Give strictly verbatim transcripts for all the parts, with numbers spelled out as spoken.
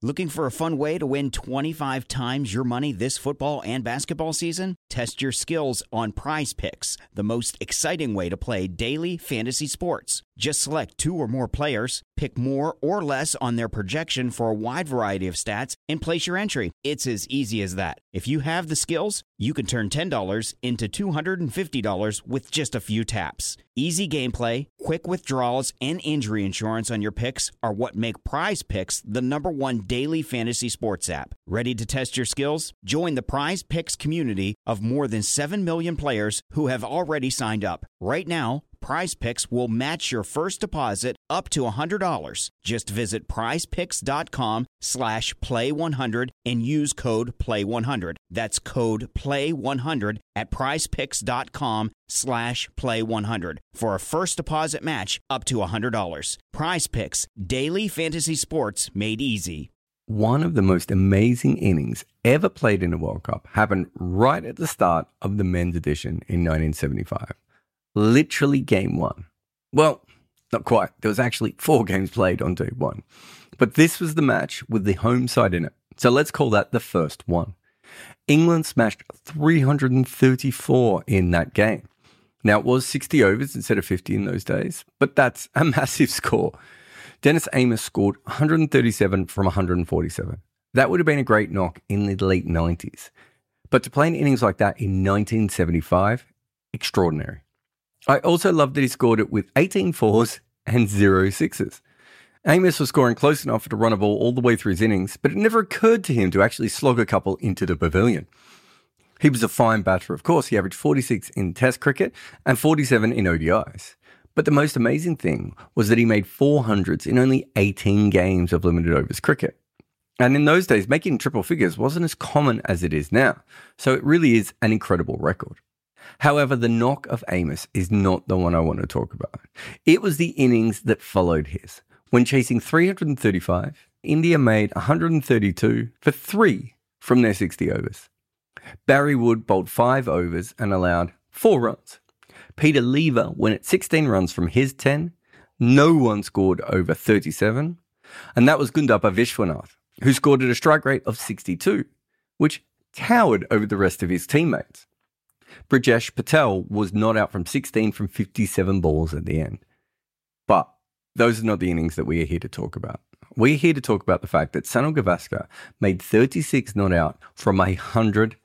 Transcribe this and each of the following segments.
Looking for a fun way to win twenty-five times your money this football and basketball season? Test your skills on Prize Picks, the most exciting way to play daily fantasy sports. Just select two or more players, pick more or less on their projection for a wide variety of stats, and place your entry. It's as easy as that. If you have the skills, you can turn ten dollars into two hundred fifty dollars with just a few taps. Easy gameplay, quick withdrawals, and injury insurance on your picks are what make Prize Picks the number one daily fantasy sports app. Ready to test your skills? Join the Prize Picks community of more than seven million players who have already signed up. Right now, Prize Picks will match your first deposit up to one hundred dollars. Just visit prizepicks.com slash play one hundred and use code play one hundred. That's code play one hundred at prizepicks.com slash play one hundred for a first deposit match up to one hundred dollars. Prize Picks, daily fantasy sports made easy. One of the most amazing innings ever played in a World Cup happened right at the start of the men's edition in nineteen seventy-five. Literally game one. Well, not quite. There was actually four games played on day one. But this was the match with the home side in it. So let's call that the first one. England smashed three hundred thirty-four in that game. Now, it was sixty overs instead of fifty in those days, but that's a massive score. Dennis Amiss scored one hundred thirty-seven from one hundred forty-seven. That would have been a great knock in the late nineties. But to play an innings like that in nineteen seventy-five, extraordinary. I also love that he scored it with eighteen fours and zero sixes. Amiss was scoring close enough to run a ball all the way through his innings, but it never occurred to him to actually slog a couple into the pavilion. He was a fine batter, of course. He averaged forty-six in Test cricket and forty-seven in O D Is. But the most amazing thing was that he made four hundreds in only eighteen games of limited overs cricket. And in those days, making triple figures wasn't as common as it is now. So it really is an incredible record. However, the knock of Amiss is not the one I want to talk about. It was the innings that followed his. When chasing three hundred thirty-five, India made one hundred thirty-two for three from their sixty overs. Barry Wood bowled five overs and allowed four runs. Peter Lever went at sixteen runs from his ten. No one scored over thirty-seven. And that was Gundappa Vishwanath, who scored at a strike rate of sixty-two, which towered over the rest of his teammates. Brijesh Patel was not out from sixteen from fifty-seven balls at the end. But those are not the innings that we are here to talk about. We're here to talk about the fact that Sunil Gavaskar made thirty-six not out from one hundred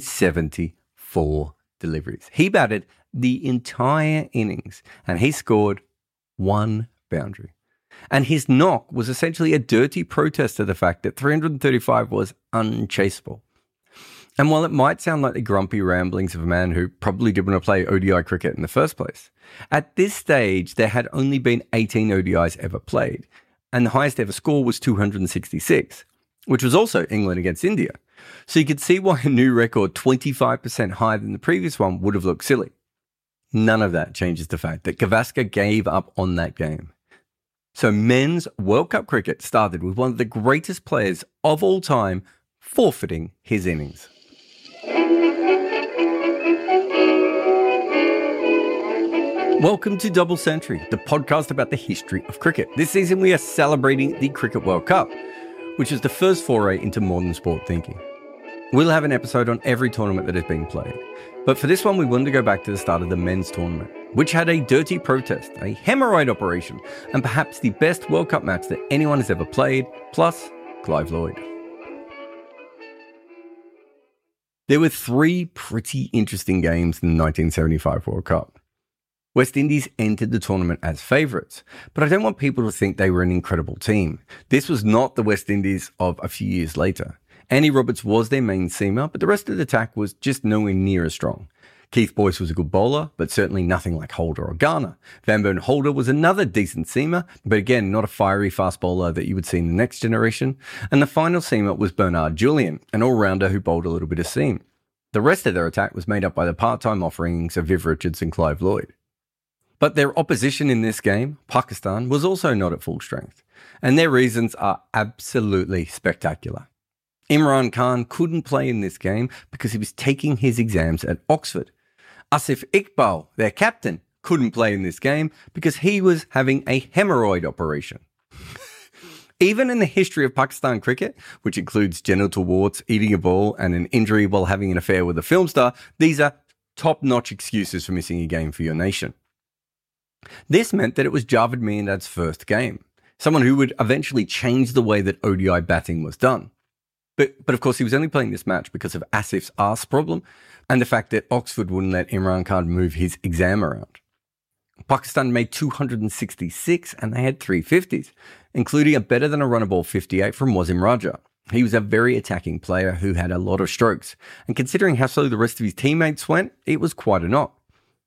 seventy-four deliveries. He batted the entire innings and he scored one boundary. And his knock was essentially a dirty protest to the fact that three hundred thirty-five was unchaseable. And while it might sound like the grumpy ramblings of a man who probably didn't want to play O D I cricket in the first place, at this stage there had only been eighteen O D Is ever played, and the highest ever score was two hundred sixty-six, which was also England against India. So you could see why a new record twenty-five percent higher than the previous one would have looked silly. None of that changes the fact that Gavaskar gave up on that game. So men's World Cup cricket started with one of the greatest players of all time forfeiting his innings. Welcome to Double Century, the podcast about the history of cricket. This season we are celebrating the Cricket World Cup, which is the first foray into modern sport thinking. We'll have an episode on every tournament that has been played. But for this one, we wanted to go back to the start of the men's tournament, which had a dirty protest, a hemorrhoid operation, and perhaps the best World Cup match that anyone has ever played, plus Clive Lloyd. There were three pretty interesting games in the nineteen seventy-five World Cup. West Indies entered the tournament as favourites, but I don't want people to think they were an incredible team. This was not the West Indies of a few years later. Andy Roberts was their main seamer, but the rest of the attack was just nowhere near as strong. Keith Boyce was a good bowler, but certainly nothing like Holder or Garner. Van Burn Holder was another decent seamer, but again, not a fiery fast bowler that you would see in the next generation. And the final seamer was Bernard Julian, an all-rounder who bowled a little bit of seam. The rest of their attack was made up by the part-time offerings of Viv Richards and Clive Lloyd. But their opposition in this game, Pakistan, was also not at full strength. And their reasons are absolutely spectacular. Imran Khan couldn't play in this game because he was taking his exams at Oxford. Asif Iqbal, their captain, couldn't play in this game because he was having a hemorrhoid operation. Even in the history of Pakistan cricket, which includes genital warts, eating a ball, and an injury while having an affair with a film star, these are top-notch excuses for missing a game for your nation. This meant that it was Javed Miandad's first game, someone who would eventually change the way that O D I batting was done. But, but of course, he was only playing this match because of Asif's arse problem and the fact that Oxford wouldn't let Imran Khan move his exam around. Pakistan made two hundred sixty-six and they had three fifties, including a better than a runner ball fifty-eight from Wasim Raja. He was a very attacking player who had a lot of strokes, and considering how slow the rest of his teammates went, it was quite a knock.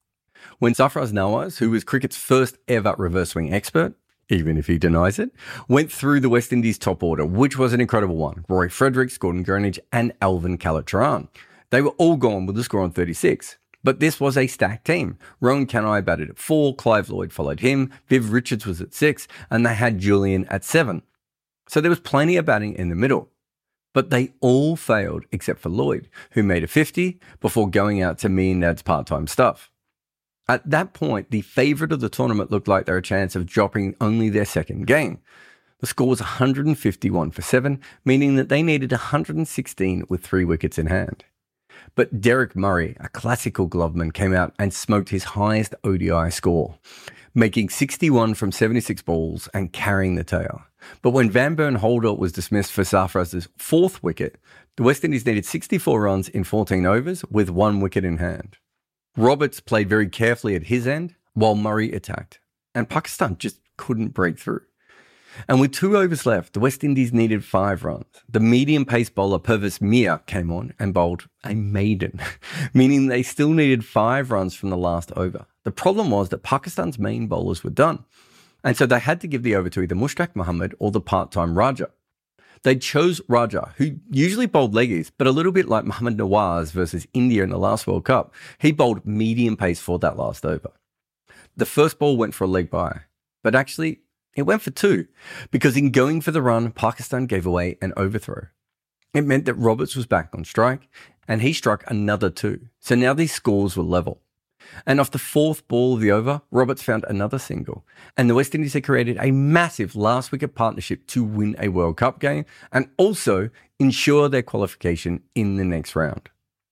When Sarfraz Nawaz, who was cricket's first ever reverse swing expert, even if he denies it, went through the West Indies top order, which was an incredible one. Roy Fredericks, Gordon Gurnage and Alvin Kalachharan. They were all gone with a score on thirty-six. But this was a stacked team. Rohan Kanai batted at four, Clive Lloyd followed him, Viv Richards was at six, and they had Julian at seven. So there was plenty of batting in the middle. But they all failed except for Lloyd, who made a fifty before going out to Miandad's part-time stuff. At that point, the favourite of the tournament looked like they had a chance of dropping only their second game. The score was one hundred fifty-one for seven, meaning that they needed one hundred sixteen with three wickets in hand. But Derek Murray, a classical gloveman, came out and smoked his highest O D I score, making sixty-one from seventy-six balls and carrying the tail. But when Van Burn Holder was dismissed for Sarfraz's fourth wicket, the West Indies needed sixty-four runs in fourteen overs with one wicket in hand. Roberts played very carefully at his end while Murray attacked, and Pakistan just couldn't break through. And with two overs left, the West Indies needed five runs. The medium-pace bowler Pervez Mia came on and bowled a maiden, meaning they still needed five runs from the last over. The problem was that Pakistan's main bowlers were done, and so they had to give the over to either Mushtaq Mohammed or the part-time Raja. They chose Raja, who usually bowled leggies, but a little bit like Mohammad Nawaz versus India in the last World Cup, he bowled medium pace for that last over. The first ball went for a leg bye, but actually it went for two, because in going for the run, Pakistan gave away an overthrow. It meant that Roberts was back on strike, and he struck another two. So now these scores were level. And off the fourth ball of the over, Roberts found another single, and the West Indies had created a massive last-wicket partnership to win a World Cup game and also ensure their qualification in the next round.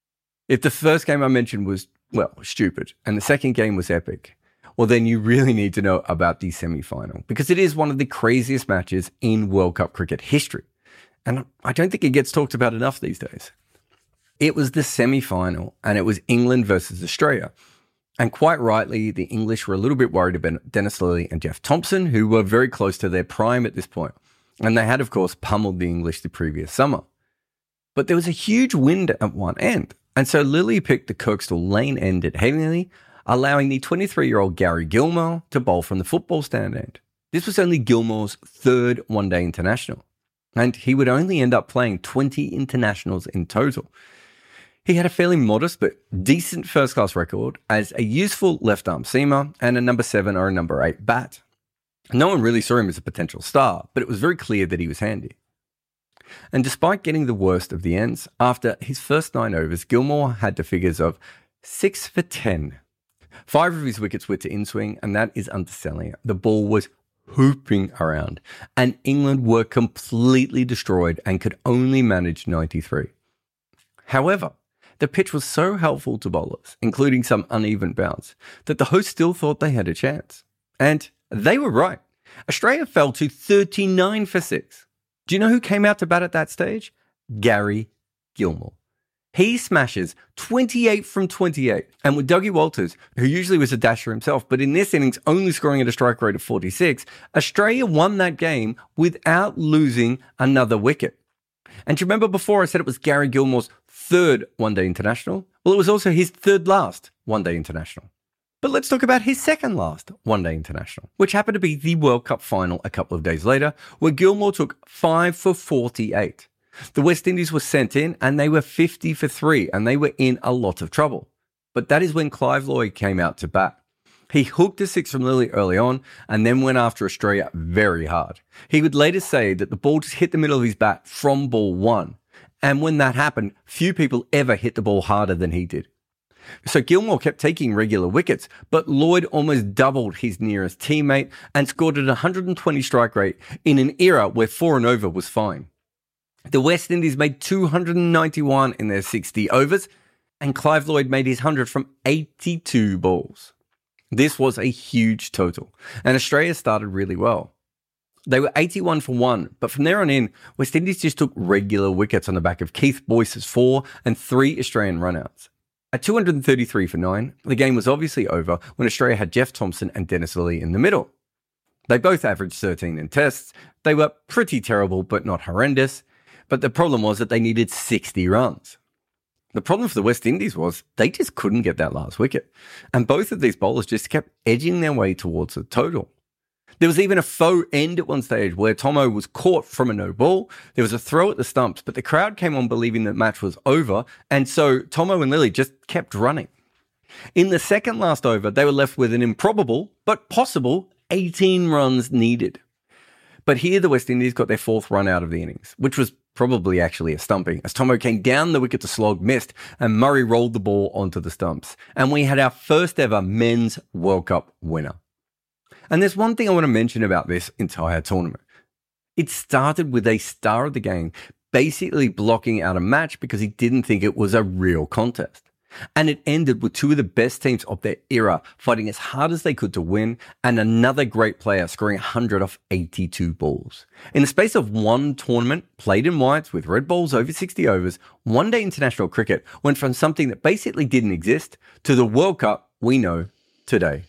If the first game I mentioned was, well, stupid, and the second game was epic, well, then you really need to know about the semi-final, because it is one of the craziest matches in World Cup cricket history. And I don't think it gets talked about enough these days. It was the semi-final, and it was England versus Australia. And quite rightly, the English were a little bit worried about Dennis Lillee and Jeff Thompson, who were very close to their prime at this point. And they had, of course, pummeled the English the previous summer. But there was a huge wind at one end. And so Lillee picked the Kirkstall Lane end at Headingley, allowing the twenty-three-year-old Gary Gilmore to bowl from the football stand end. This was only Gilmore's third one-day international, and he would only end up playing twenty internationals in total. He had a fairly modest but decent first-class record as a useful left-arm seamer and a number seven or a number eight bat. No one really saw him as a potential star, but it was very clear that he was handy. And despite getting the worst of the ends, after his first nine overs, Gilmore had the figures of six for ten. Five of his wickets were to in-swing, and that is underselling it. The ball was hooping around, and England were completely destroyed and could only manage ninety-three. However, the pitch was so helpful to bowlers, including some uneven bounce, that the hosts still thought they had a chance. And they were right. Australia fell to thirty-nine for six. Do you know who came out to bat at that stage? Gary Gilmore. He smashes twenty-eight from twenty-eight. And with Dougie Walters, who usually was a dasher himself, but in this innings only scoring at a strike rate of forty-six, Australia won that game without losing another wicket. And do you remember before I said it was Gary Gilmore's third one-day international? Well, it was also his third last one-day international. But let's talk about his second last one-day international, which happened to be the World Cup final a couple of days later, where Gilmore took five for forty-eight. The West Indies were sent in and they were fifty for three and they were in a lot of trouble. But that is when Clive Lloyd came out to bat. He hooked a six from Lillee early on and then went after Australia very hard. He would later say that the ball just hit the middle of his bat from ball one. And when that happened, few people ever hit the ball harder than he did. So Gilmore kept taking regular wickets, but Lloyd almost doubled his nearest teammate and scored at one hundred twenty strike rate in an era where four and over was fine. The West Indies made two hundred ninety-one in their sixty overs, and Clive Lloyd made his one hundred from eighty-two balls. This was a huge total, and Australia started really well. They were eighty-one for one, but from there on in, West Indies just took regular wickets on the back of Keith Boyce's four and three Australian runouts. At two hundred thirty-three for nine, the game was obviously over when Australia had Jeff Thompson and Dennis Lillee in the middle. They both averaged thirteen in tests. They were pretty terrible, but not horrendous. But the problem was that they needed sixty runs. The problem for the West Indies was they just couldn't get that last wicket. And both of these bowlers just kept edging their way towards the total. There was even a faux end at one stage where Tomo was caught from a no ball. There was a throw at the stumps, but the crowd came on believing the match was over. And so Tomo and Lillee just kept running. In the second last over, they were left with an improbable, but possible, eighteen runs needed. But here the West Indies got their fourth run out of the innings, which was probably actually a stumping, as Tomo came down the wicket to slog, missed, and Murray rolled the ball onto the stumps. And we had our first ever men's World Cup winner. And there's one thing I want to mention about this entire tournament. It started with a star of the game basically blocking out a match because he didn't think it was a real contest. And it ended with two of the best teams of their era fighting as hard as they could to win, and another great player scoring one hundred off eighty-two balls. In the space of one tournament, played in whites with red balls over sixty overs, one-day international cricket went from something that basically didn't exist to the World Cup we know today.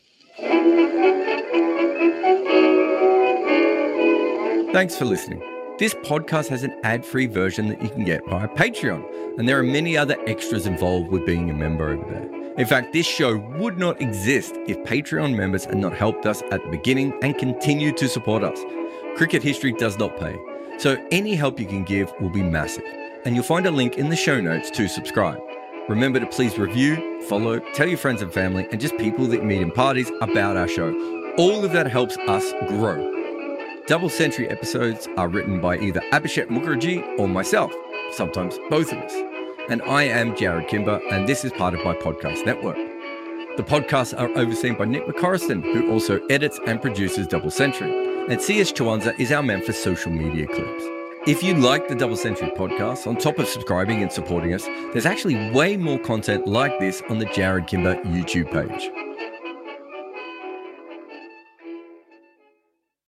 Thanks for listening. This podcast has an ad-free version that you can get via Patreon, and there are many other extras involved with being a member over there. In fact, this show would not exist if Patreon members had not helped us at the beginning and continue to support us. Cricket history does not pay, so any help you can give will be massive, and you'll find a link in the show notes to subscribe. Remember to please review, follow, tell your friends and family, and just people that you meet in parties about our show. All of that helps us grow. Double Century episodes are written by either Abhishek Mukherjee or myself, sometimes both of us. And I am Jared Kimber, and this is part of my podcast network. The podcasts are overseen by Nick McCorriston, who also edits and produces Double Century. And C S Chwanza is our man for social media clips. If you like the Double Century podcast, on top of subscribing and supporting us, there's actually way more content like this on the Jared Kimber YouTube page.